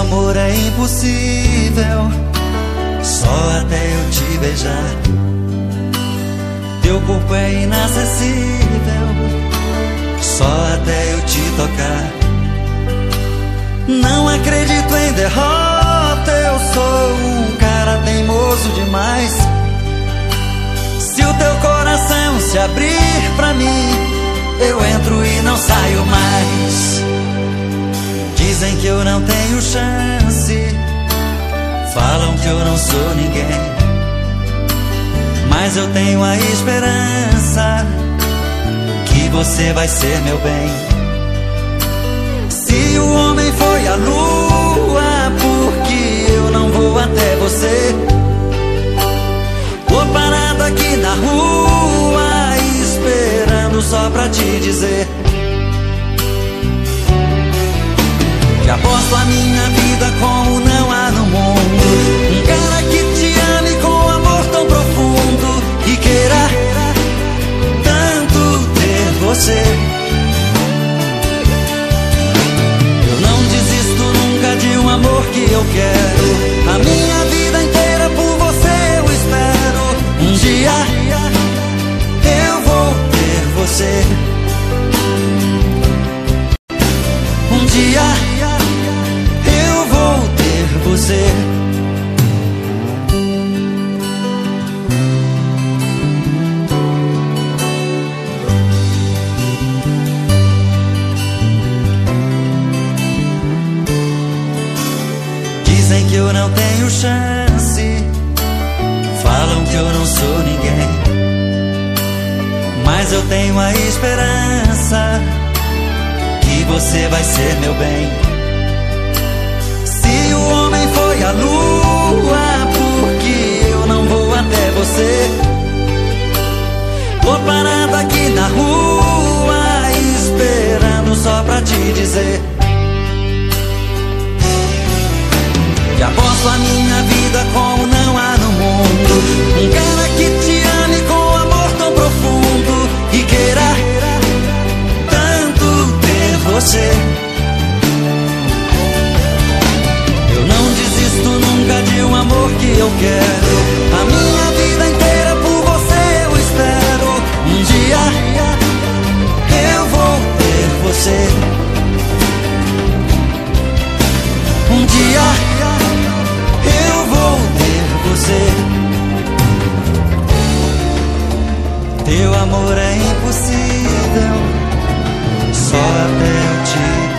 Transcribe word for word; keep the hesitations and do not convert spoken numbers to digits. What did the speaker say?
amor é impossível, só até eu te beijar. Teu corpo é inacessível, só até eu te tocar. Não acredito em derrota, eu sou um cara teimoso demais. Se o teu coração se abrir pra mim, eu entro e não saio mais. Dizem que eu não tenho chance, falam que eu não sou ninguém, mas eu tenho a esperança que você vai ser meu bem. Se o homem foi a lua, porque eu não vou até você? Tô parado aqui na rua, esperando só pra te dizer que aposto a minha vida como não há no mundo um cara que te ame com amor tão profundo e queira tanto ter você. Eu não desisto nunca de um amor que eu quero. A minha vida inteira por você eu espero. Um dia eu vou ter você. Um dia eu vou ter você. Dizem que eu não tenho chance, falam que eu não sou ninguém, mas eu tenho a esperança que você vai ser meu bem. Se o homem foi a lua, porque eu não vou até você? Tô parado aqui na rua, esperando só pra te dizer que aposto a minha vida como não há no mundo um cara que te ame com amor tão profundo e queira tanto ter você. Eu não desisto nunca de um amor que eu quero. A minha vida inteira por você eu espero. Um dia eu vou ter você. Um dia eu vou ter você. Teu amor é impossível, só até eu te